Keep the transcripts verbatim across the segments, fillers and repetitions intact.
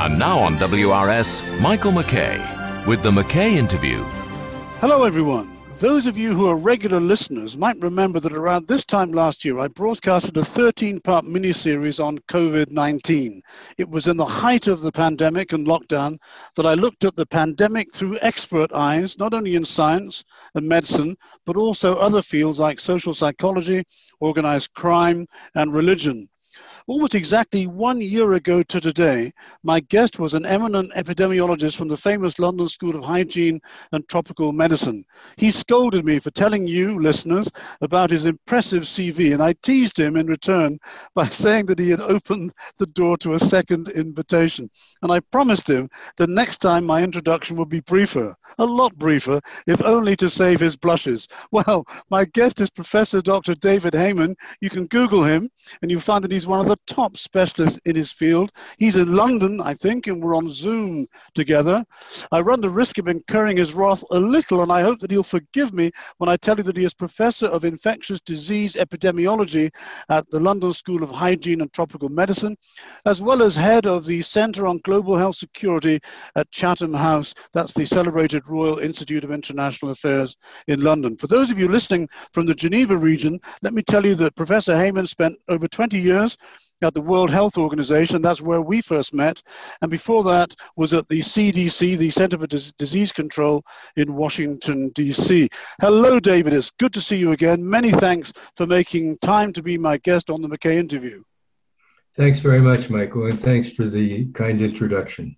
And now on W R S, Michael McKay with the McKay Interview. Hello, everyone. Those of you who are regular listeners might remember that around this time last year, I broadcasted a thirteen-part mini-series on COVID nineteen. It was in the height of the pandemic and lockdown that I looked at the pandemic through expert eyes, not only in science and medicine, but also other fields like social psychology, organized crime, and religion. Almost exactly one year ago to today, my guest was an eminent epidemiologist from the famous London School of Hygiene and Tropical Medicine. He scolded me for telling you, listeners, about his impressive C V, and I teased him in return by saying that he had opened the door to a second invitation. And I promised him that next time my introduction would be briefer, a lot briefer, if only to save his blushes. Well, my guest is Professor Doctor David Heymann. You can Google him, and you'll find that he's one of the top specialist in his field. He's in London, I think, and we're on Zoom together. I run the risk of incurring his wrath a little, and I hope that he'll forgive me when I tell you that he is Professor of Infectious Disease Epidemiology at the London School of Hygiene and Tropical Medicine, as well as head of the Centre on Global Health Security at Chatham House. That's the celebrated Royal Institute of International Affairs in London. For those of you listening from the Geneva region, let me tell you that Professor Heymann spent over twenty years at the World Health Organization. That's where we first met. And before that was at the C D C, the Center for Dis- Disease Control in Washington, D C. Hello, David. It's good to see you again. Many thanks for making time to be my guest on the McKay Interview. Thanks very much, Michael, and thanks for the kind introduction.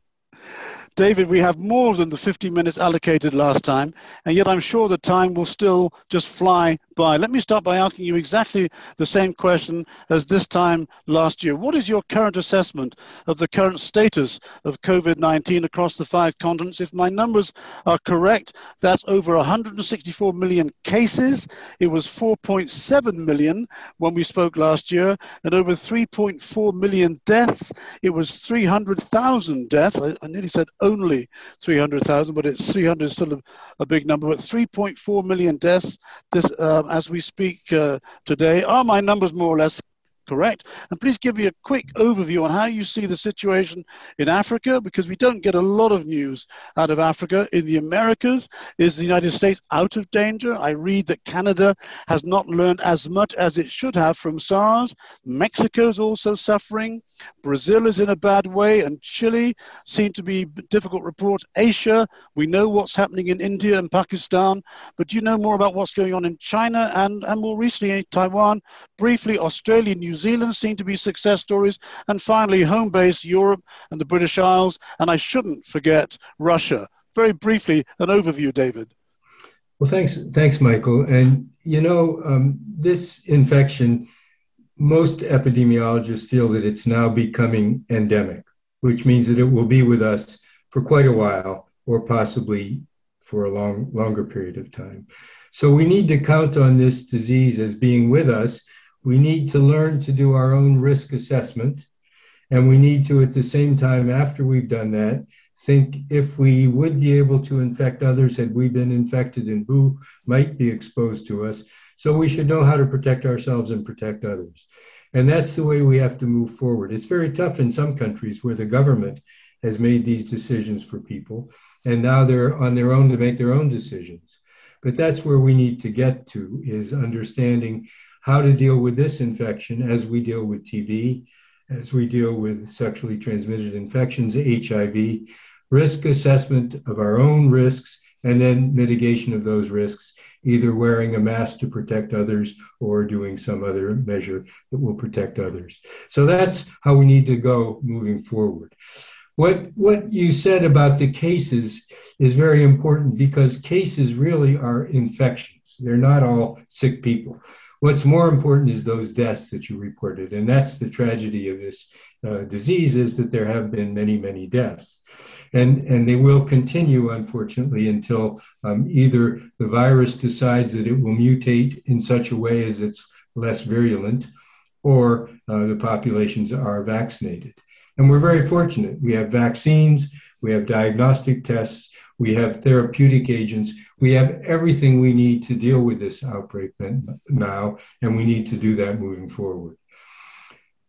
David, we have more than the fifty minutes allocated last time, and yet I'm sure the time will still just fly by. Let me start by asking you exactly the same question as this time last year. What is your current assessment of the current status of COVID nineteen across the five continents? If my numbers are correct, that's over one hundred sixty-four million cases. It was four point seven million when we spoke last year, and over three point four million deaths. It was three hundred thousand deaths. I, I nearly said only three hundred thousand, but it's three hundred is still a, a big number, but three point four million deaths this, um, as we speak uh, today. Are my numbers more or less correct? And please give me a quick overview on how you see the situation in Africa, because we don't get a lot of news out of Africa. In the Americas, is the United States out of danger? I read that Canada has not learned as much as it should have from SARS. Mexico's also suffering. Brazil is in a bad way, and Chile seem to be difficult reports. Asia, we know what's happening in India and Pakistan, but do you know more about what's going on in China and, and more recently in Taiwan? Briefly, Australia, New Zealand seem to be success stories, and finally, home base Europe and the British Isles, and I shouldn't forget Russia. Very briefly, an overview, David. Well, thanks, thanks, Michael. And you know, um, this infection, most epidemiologists feel that it's now becoming endemic, which means that it will be with us for quite a while, or possibly for a long, longer period of time. So we need to count on this disease as being with us. We need to learn to do our own risk assessment. And we need to, at the same time, after we've done that, think if we would be able to infect others had we been infected and who might be exposed to us. So we should know how to protect ourselves and protect others. And that's the way we have to move forward. It's very tough in some countries where the government has made these decisions for people, and now they're on their own to make their own decisions. But that's where we need to get to, is understanding how to deal with this infection as we deal with T B, as we deal with sexually transmitted infections, H I V, risk assessment of our own risks, and then mitigation of those risks, either wearing a mask to protect others or doing some other measure that will protect others. So that's how we need to go moving forward. What, what you said about the cases is very important, because cases really are infections. They're not all sick people. What's more important is those deaths that you reported. And that's the tragedy of this uh, disease, is that there have been many, many deaths. And, and they will continue, unfortunately, until um, either the virus decides that it will mutate in such a way as it's less virulent, or uh, the populations are vaccinated. And we're very fortunate. We have vaccines, we have diagnostic tests, we have therapeutic agents, we have everything we need to deal with this outbreak now, and we need to do that moving forward.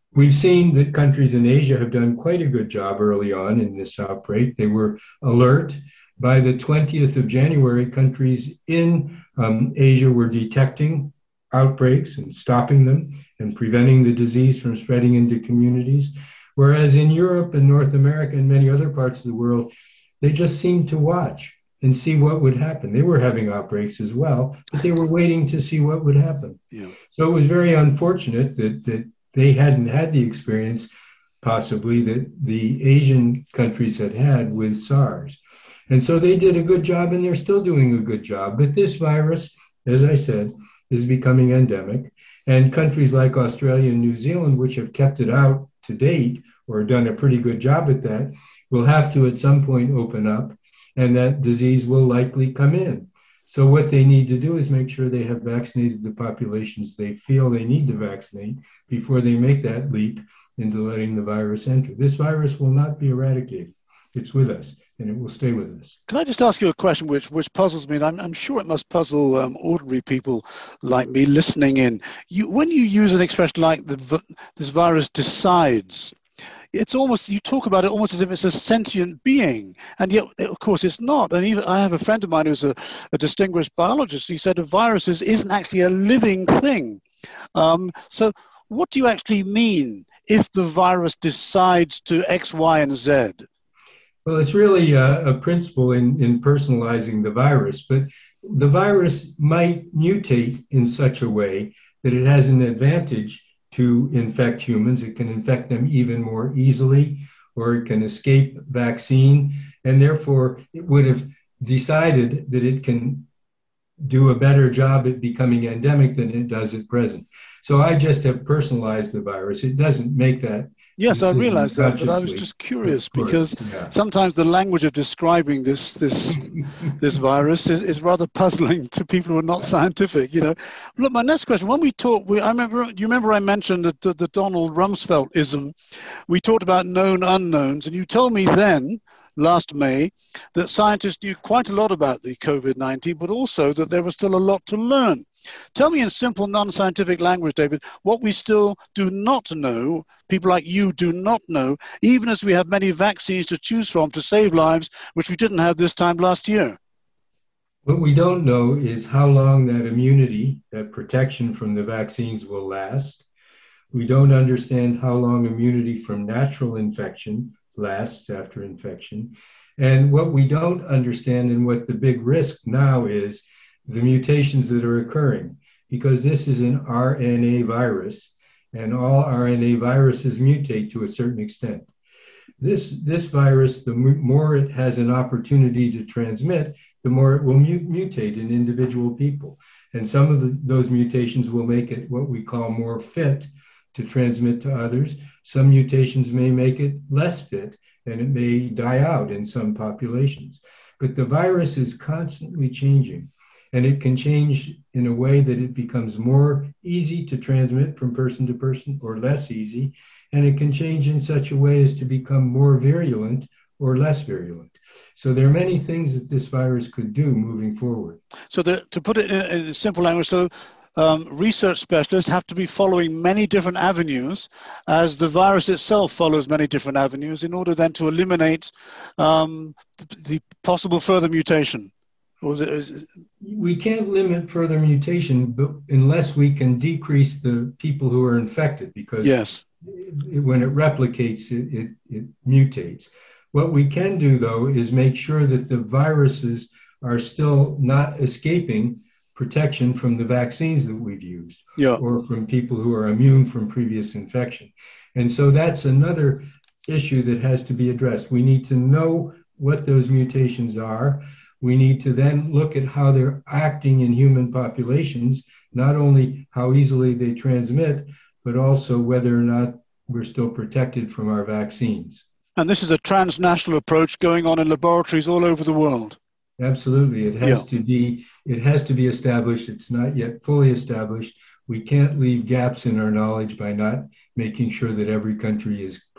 We've seen that countries in Asia have done quite a good job early on in this outbreak. They were alert. By the twentieth of January, countries in um, Asia were detecting outbreaks and stopping them and preventing the disease from spreading into communities. Whereas in Europe and North America and many other parts of the world, they just seemed to watch and see what would happen. They were having outbreaks as well, but they were waiting to see what would happen. Yeah. So it was very unfortunate that, that they hadn't had the experience, possibly, that the Asian countries had had with SARS. And so they did a good job, and they're still doing a good job. But this virus, as I said, is becoming endemic. And countries like Australia and New Zealand, which have kept it out to date, or done a pretty good job at that, will have to at some point open up, and that disease will likely come in. So what they need to do is make sure they have vaccinated the populations they feel they need to vaccinate before they make that leap into letting the virus enter. This virus will not be eradicated. It's with us, and it will stay with us. Can I just ask you a question which, which puzzles me, and I'm, I'm sure it must puzzle um, ordinary people like me listening in. You, when you use an expression like the, this virus decides, it's almost, you talk about it almost as if it's a sentient being, and yet, of course, it's not. And even I have a friend of mine who's a, a distinguished biologist. He said a virus is, isn't actually a living thing. Um, so what do you actually mean if the virus decides to X, Y, and Z? Well, it's really a, a principle in, in personalizing the virus, but the virus might mutate in such a way that it has an advantage to infect humans. It can infect them even more easily, or it can escape vaccine, and therefore it would have decided that it can do a better job at becoming endemic than it does at present. So I just have personalized the virus. It doesn't make that. Yes, I realize that, but I was just curious because yeah. sometimes the language of describing this this this virus is, is rather puzzling to people who are not scientific. You know, look, my next question. When we talked, we, I remember. You remember I mentioned the, the, the Donald Rumsfeld-ism. We talked about known unknowns, and you told me then, last May, that scientists knew quite a lot about the COVID nineteen, but also that there was still a lot to learn. Tell me in simple, non-scientific language, David, what we still do not know, people like you do not know, even as we have many vaccines to choose from to save lives, which we didn't have this time last year. What we don't know is how long that immunity, that protection from the vaccines will last. We don't understand how long immunity from natural infection lasts after infection. And what we don't understand, and what the big risk now is, the mutations that are occurring, because this is an R N A virus, and all R N A viruses mutate to a certain extent. This, this virus, the more it has an opportunity to transmit, the more it will mu mutate in individual people. And some of the, those mutations will make it what we call more fit to transmit to others. Some mutations may make it less fit, and it may die out in some populations. But the virus is constantly changing. And it can change in a way that it becomes more easy to transmit from person to person or less easy. And it can change in such a way as to become more virulent or less virulent. So there are many things that this virus could do moving forward. So the, to put it in, in simple language, so um, research specialists have to be following many different avenues as the virus itself follows many different avenues in order then to eliminate um, the, the possible further mutation. Or is it, is it... We can't limit further mutation, but unless we can decrease the people who are infected, because yes, it, when it replicates, it, it, it mutates. What we can do, though, is make sure that the viruses are still not escaping protection from the vaccines that we've used, yeah, or from people who are immune from previous infection. And so that's another issue that has to be addressed. We need to know what those mutations are. We need to then look at how they're acting in human populations, not only how easily they transmit, but also whether or not we're still protected from our vaccines. And this is a transnational approach going on in laboratories all over the world. Absolutely. It has yeah. to be, it has to be established. It's not yet fully established. We can't leave gaps in our knowledge by not making sure that every country is participating.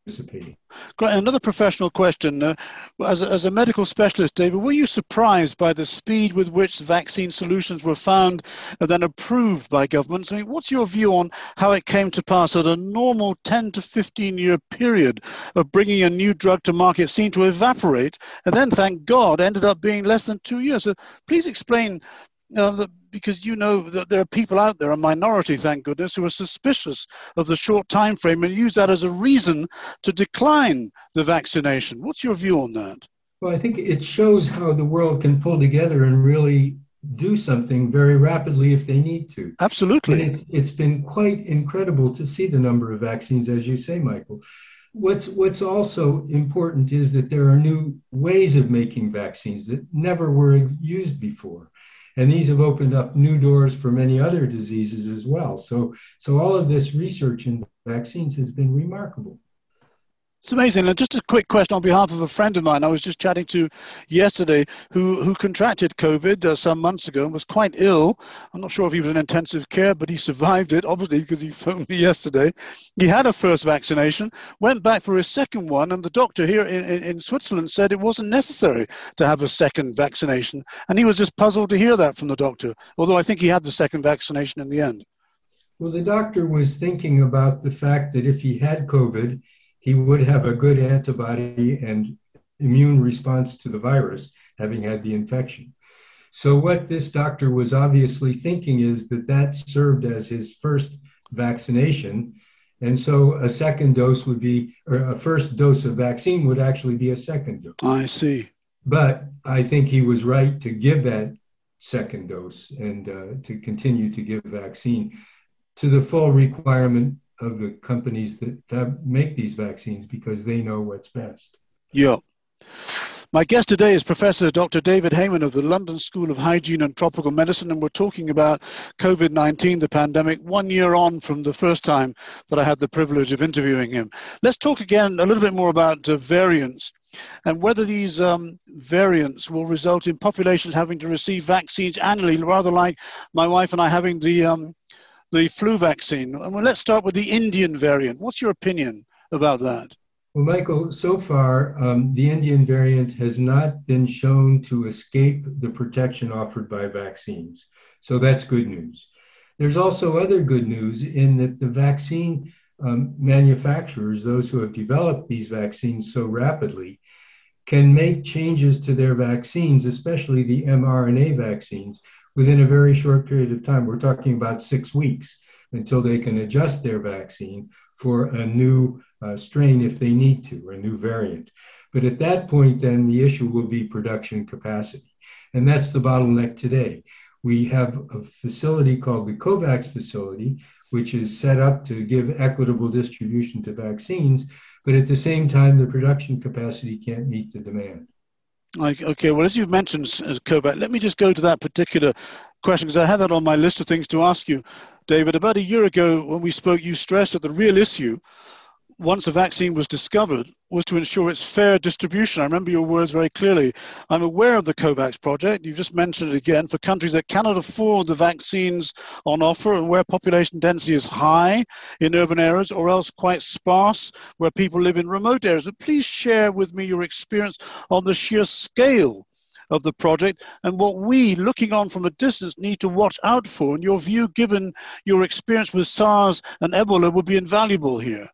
anticipating. Great. Another professional question. Uh, as, a, as a medical specialist, David, were you surprised by the speed with which vaccine solutions were found and then approved by governments? I mean, what's your view on how it came to pass that a normal ten to fifteen year period of bringing a new drug to market seemed to evaporate and then, thank God, ended up being less than two years? So please explain uh, the because you know that there are people out there, a minority, thank goodness, who are suspicious of the short time frame and use that as a reason to decline the vaccination. What's your view on that? Well, I think it shows how the world can pull together and really do something very rapidly if they need to. Absolutely. And it's, it's been quite incredible to see the number of vaccines, as you say, Michael. What's, what's also important is that there are new ways of making vaccines that never were used before. And these have opened up new doors for many other diseases as well. So, so all of this research in vaccines has been remarkable. It's amazing. And just a quick question on behalf of a friend of mine I was just chatting to yesterday who, who contracted COVID uh, some months ago and was quite ill. I'm not sure if he was in intensive care, but he survived it, obviously, because he phoned me yesterday. He had a first vaccination, went back for his second one, and the doctor here in, in, in Switzerland said it wasn't necessary to have a second vaccination. And he was just puzzled to hear that from the doctor, although I think he had the second vaccination in the end. Well, the doctor was thinking about the fact that if he had COVID, he would have a good antibody and immune response to the virus, having had the infection. So what this doctor was obviously thinking is that that served as his first vaccination. And so a second dose would be, or a first dose of vaccine would actually be a second dose. I see. But I think he was right to give that second dose and uh, to continue to give vaccine to the full requirement of the companies that have, make these vaccines, because they know what's best. Yeah. My guest today is Professor Doctor David Heymann of the London School of Hygiene and Tropical Medicine, and we're talking about COVID nineteen, the pandemic, one year on from the first time that I had the privilege of interviewing him. Let's talk again a little bit more about uh, variants and whether these um, variants will result in populations having to receive vaccines annually, rather like my wife and I having the um, the flu vaccine. And well, let's start with the Indian variant. What's your opinion about that? Well, Michael, so far, um, the Indian variant has not been shown to escape the protection offered by vaccines. So that's good news. There's also other good news in that the vaccine um, manufacturers, those who have developed these vaccines so rapidly, can make changes to their vaccines, especially the mRNA vaccines, within a very short period of time. We're talking about six weeks until they can adjust their vaccine for a new uh, strain if they need to, or a new variant. But at that point, then the issue will be production capacity. And that's the bottleneck today. We have a facility called the COVAX facility, which is set up to give equitable distribution to vaccines, but at the same time, the production capacity can't meet the demand. Okay, well, as you've mentioned, COVAX, let me just go to that particular question, because I had that on my list of things to ask you, David. About a year ago, when we spoke, you stressed that the real issue, once a vaccine was discovered, was to ensure its fair distribution. I remember your words very clearly. I'm aware of the COVAX project. You've just mentioned it again, for countries that cannot afford the vaccines on offer and where population density is high in urban areas, or else quite sparse where people live in remote areas. But please share with me your experience on the sheer scale of the project and what we, looking on from a distance, need to watch out for. And your view, given your experience with SARS and Ebola, would be invaluable here.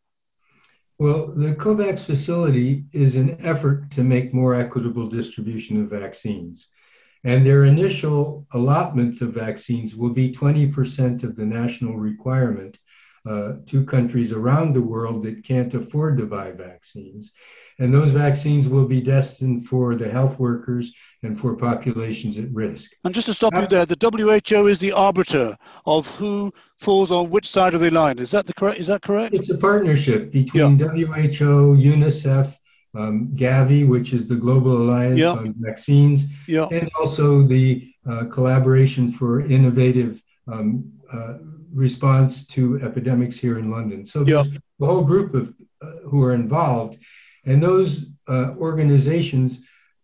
Well, the COVAX facility is an effort to make more equitable distribution of vaccines. And their initial allotment of vaccines will be twenty percent of the national requirement uh, to countries around the world that can't afford to buy vaccines. And those vaccines will be destined for the health workers and for populations at risk. And just to stop you there, the W H O is the arbiter of who falls on which side of the line. Is that the correct? Is that correct? It's a partnership between yeah. W H O, UNICEF, um, Gavi, which is the Global Alliance yeah. on Vaccines, yeah. and also the uh, Collaboration for Innovative um, uh, Response to Epidemics here in London. So there's yeah. a whole group of uh, who are involved. And those uh, organizations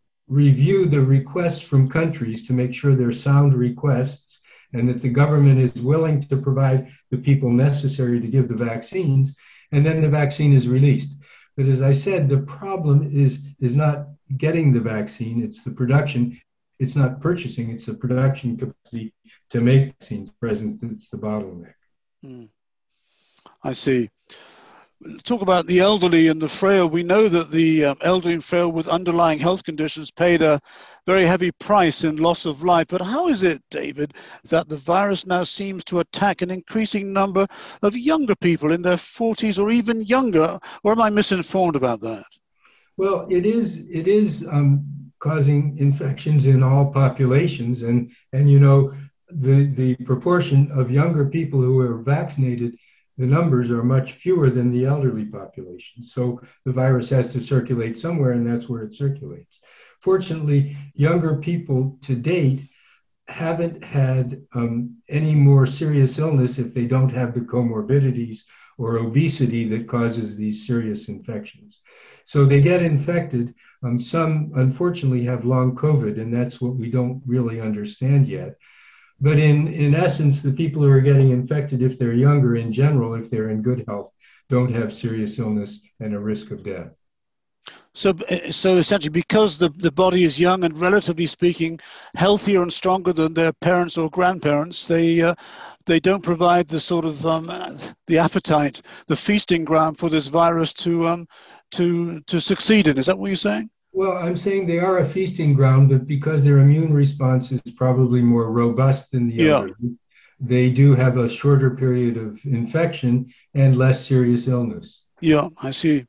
review the requests from countries to make sure they're sound requests and that the government is willing to provide the people necessary to give the vaccines, and then the vaccine is released. But as I said, the problem is, is not getting the vaccine, it's the production. It's not purchasing, it's the production capacity to make vaccines present. It's the bottleneck. Mm. I see. Talk about the elderly and the frail. We know that the um, elderly and frail with underlying health conditions paid a very heavy price in loss of life. But how is it, David, that the virus now seems to attack an increasing number of younger people in their forties or even younger? Or am I misinformed about that? Well, it is. It is um, causing infections in all populations, and and you know the the proportion of younger people who are vaccinated, the numbers are much fewer than the elderly population. So the virus has to circulate somewhere, and that's where it circulates. Fortunately, younger people to date haven't had um, any more serious illness if they don't have the comorbidities or obesity that causes these serious infections. So they get infected. Um, some, unfortunately, have long COVID, and that's what we don't really understand yet. But in, in essence, the people who are getting infected, if they're younger in general, if they're in good health, don't have serious illness and a risk of death. So, so essentially, because the, the body is young and relatively speaking, healthier and stronger than their parents or grandparents, they uh, they don't provide the sort of um, the appetite, the feasting ground for this virus to um, to to succeed in. Is that what you're saying? Well, I'm saying they are a feasting ground, but because their immune response is probably more robust than the elderly, yeah. They do have a shorter period of infection and less serious illness. Yeah, I see.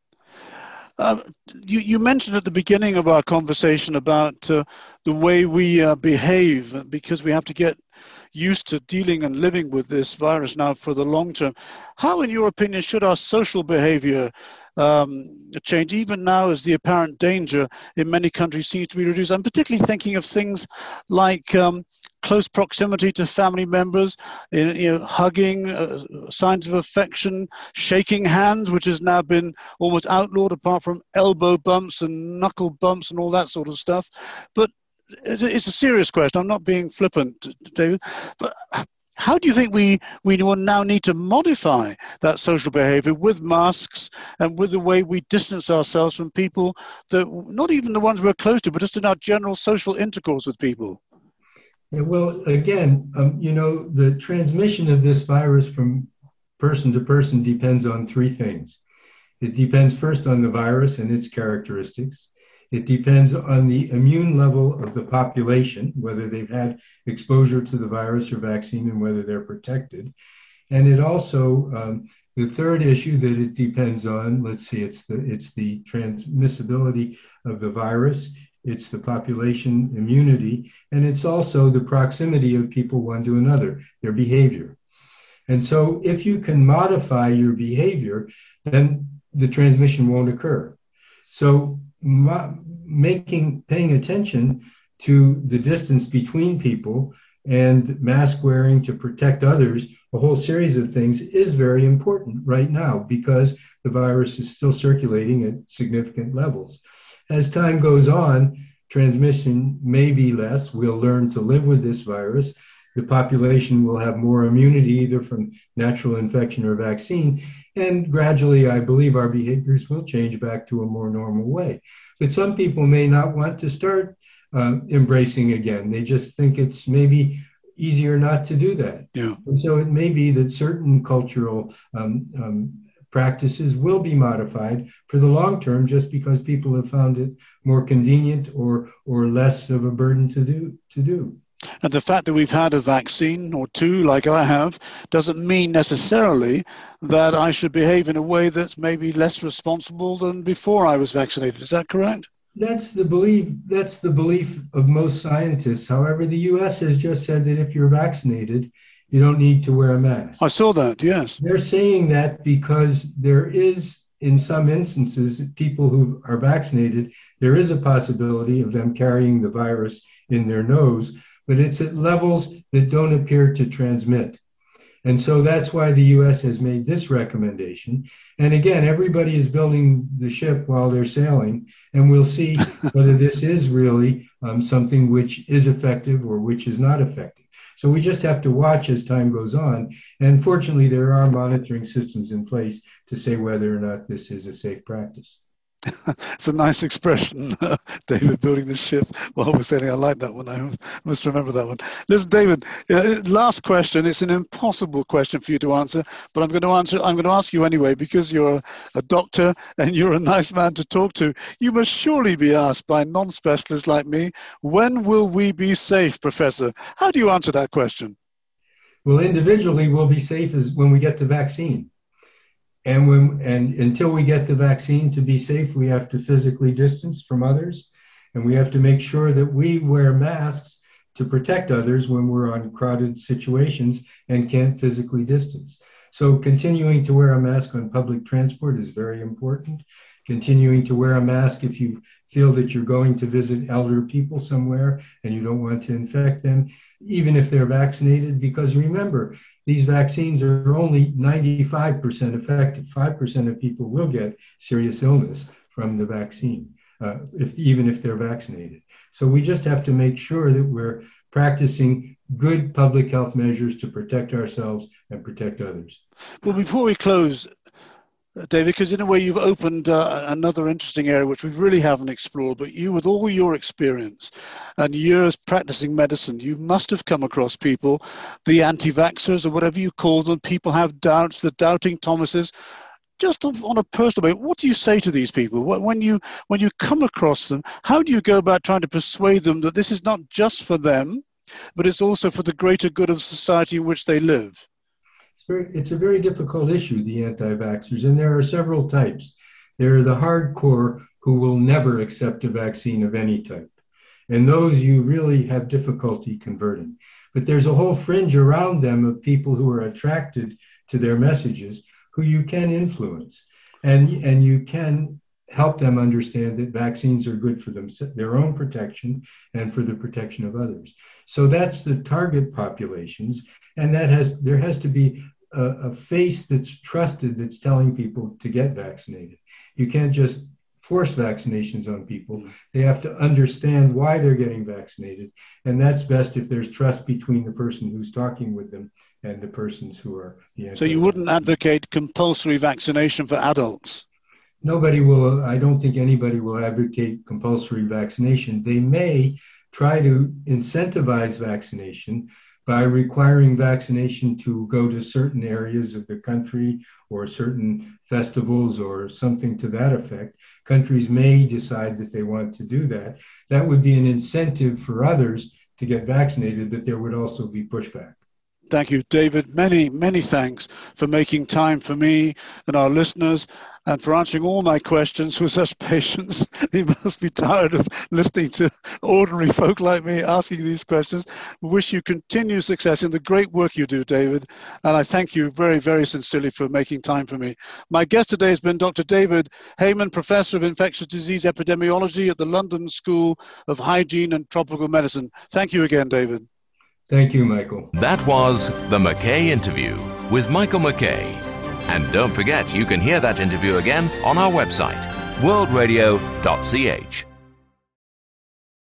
Uh, you, you mentioned at the beginning of our conversation about uh, the way we uh, behave, because we have to get used to dealing and living with this virus now for the long term. How, in your opinion, should our social behavior um, change, even now as the apparent danger in many countries seems to be reduced? I'm particularly thinking of things like um, close proximity to family members, you know, hugging, uh, signs of affection, shaking hands, which has now been almost outlawed apart from elbow bumps and knuckle bumps and all that sort of stuff. But it's a serious question. I'm not being flippant, David. But how do you think we, we will now need to modify that social behavior with masks and with the way we distance ourselves from people, that not even the ones we're close to, but just in our general social intercourse with people? Yeah, well, again, um, you know, the transmission of this virus from person to person depends on three things. It depends first on the virus and its characteristics. It depends on the immune level of the population, whether they've had exposure to the virus or vaccine and whether they're protected. And it also, um, the third issue that it depends on, let's see, it's the, it's the transmissibility of the virus, it's the population immunity, and it's also the proximity of people one to another, their behavior. And so if you can modify your behavior, then the transmission won't occur. So making, paying attention to the distance between people and mask wearing to protect others, a whole series of things is very important right now because the virus is still circulating at significant levels. As time goes on, transmission may be less. We'll learn to live with this virus. The population will have more immunity either from natural infection or vaccine. And gradually, I believe our behaviors will change back to a more normal way. But some people may not want to start uh, embracing again. They just think it's maybe easier not to do that. Yeah. And so it may be that certain cultural um, um, practices will be modified for the long term just because people have found it more convenient or or less of a burden to do to do. And the fact that we've had a vaccine or two, like I have, doesn't mean necessarily that I should behave in a way that's maybe less responsible than before I was vaccinated. Is that correct? That's the belief. That's the belief of most scientists. However, the U S has just said that if you're vaccinated, you don't need to wear a mask. I saw that, yes. They're saying that because there is, in some instances, people who are vaccinated, there is a possibility of them carrying the virus in their nose, but it's at levels that don't appear to transmit. And so that's why the U S has made this recommendation. And again, everybody is building the ship while they're sailing, and we'll see whether this is really um, something which is effective or which is not effective. So we just have to watch as time goes on. And fortunately, there are monitoring systems in place to say whether or not this is a safe practice. It's a nice expression, uh, David, building the ship while we're sailing. I like that one. I must remember that one. Listen, David, uh, last question. It's an impossible question for you to answer, but I'm going to answer. I'm going to ask you anyway, because you're a, a doctor and you're a nice man to talk to. You must surely be asked by non-specialists like me, when will we be safe, Professor? How do you answer that question? Well, individually, we'll be safe as when we get the vaccine. And when and until we get the vaccine, to be safe, we have to physically distance from others, and we have to make sure that we wear masks to protect others when we're on crowded situations and can't physically distance. So continuing to wear a mask on public transport is very important. Continuing to wear a mask if you feel that you're going to visit elder people somewhere and you don't want to infect them, even if they're vaccinated, because remember, these vaccines are only ninety-five percent effective. five percent of people will get serious illness from the vaccine, uh, if, even if they're vaccinated. So we just have to make sure that we're practicing good public health measures to protect ourselves and protect others. Well, before we close, David, because in a way you've opened uh, another interesting area which we really haven't explored, but you, with all your experience and years practicing medicine, you must have come across people, the anti-vaxxers or whatever you call them. People have doubts, the doubting Thomases. Just on a personal way, what do you say to these people? When you, when you come across them, how do you go about trying to persuade them that this is not just for them, but it's also for the greater good of the society in which they live? It's, very, it's a very difficult issue, the anti-vaxxers, and there are several types. There are the hardcore who will never accept a vaccine of any type, and those you really have difficulty converting. But there's a whole fringe around them of people who are attracted to their messages who you can influence, and, and you can help them understand that vaccines are good for them, their own protection and for the protection of others. So that's the target populations, and that has there has to be a, a face that's trusted that's telling people to get vaccinated. You can't just force vaccinations on people. They have to understand why they're getting vaccinated, and that's best if there's trust between the person who's talking with them and the persons who are the So you wouldn't advocate compulsory vaccination for adults? Nobody will, I don't think anybody will advocate compulsory vaccination. They may try to incentivize vaccination by requiring vaccination to go to certain areas of the country or certain festivals or something to that effect. Countries may decide that they want to do that. That would be an incentive for others to get vaccinated, but there would also be pushback. Thank you, David. Many, many thanks for making time for me and our listeners and for answering all my questions with such patience. You must be tired of listening to ordinary folk like me asking these questions. We wish you continued success in the great work you do, David. And I thank you very, very sincerely for making time for me. My guest today has been Doctor David Heymann, Professor of Infectious Disease Epidemiology at the London School of Hygiene and Tropical Medicine. Thank you again, David. Thank you, Michael. That was the McKay Interview with Michael McKay. And don't forget, you can hear that interview again on our website, world radio dot c h.